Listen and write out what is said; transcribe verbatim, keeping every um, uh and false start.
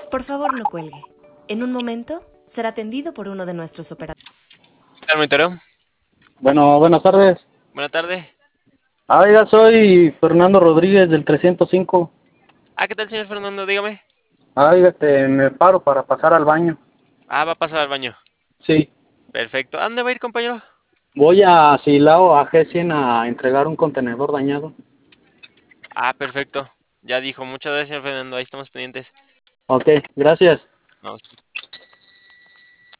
Por favor, no cuelgue. En un momento será atendido por uno de nuestros operadores. ¿Qué tal, monitoreo? Bueno, buenas tardes. Buenas tardes. Ah, oiga, soy Fernando Rodríguez del trescientos cinco. Ah, ¿qué tal, señor Fernando? Dígame. Ah, oiga, este, me paro para pasar al baño. Ah, va a pasar al baño. Sí, Perfecto. ¿A dónde va a ir, compañero? voy a Silao, a G cien, a entregar un contenedor dañado. Ah, perfecto. Ya dijo. Muchas gracias, señor Fernando. Ahí estamos pendientes. Ok, gracias. Vamos.